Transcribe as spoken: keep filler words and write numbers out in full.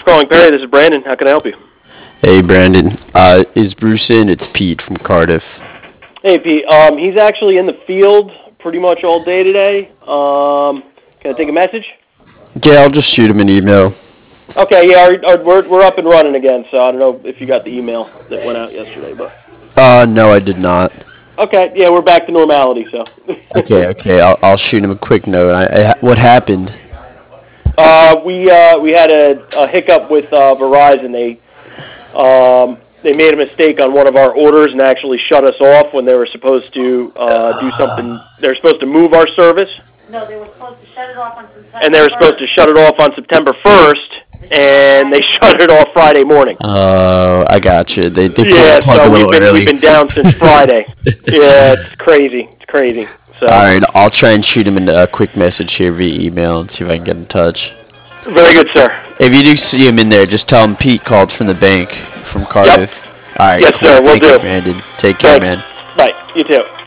for calling Perry. This is Brandon. How can I help you? Hey, Brandon. Uh, is Bruce in? It's Pete from Cardiff. Hey, Pete. Um, he's actually in the field pretty much all day today. Um, can I take a message? Yeah, I'll just shoot him an email. Okay, yeah, our, our, we're, we're up and running again, so I don't know if you got the email that went out yesterday. But Uh, no, I did not. okay, yeah, we're back to normality, so. Okay, okay. I'll, I'll shoot him a quick note. I, I, what happened? Uh, we uh, we had a, a hiccup with uh, Verizon. They um, they made a mistake on one of our orders and actually shut us off when they were supposed to uh, do something. They were supposed to move our service. No, they were supposed to shut it off on September And they were supposed to shut it off on September first, and they shut it off Friday morning. Oh, I got you. They, they Yeah, pulled the plug so a we've little been early. we've been down since Friday. Yeah, it's crazy. It's crazy. So All right, I'll try and shoot him a quick message here via email and see if I can get in touch. very good, sir. If you do see him in there, just tell him Pete called from the bank from Cardiff. All right, Yes, cool. sir, will Thank you, do. Brandon. Take care, Thanks. man. Bye. You too.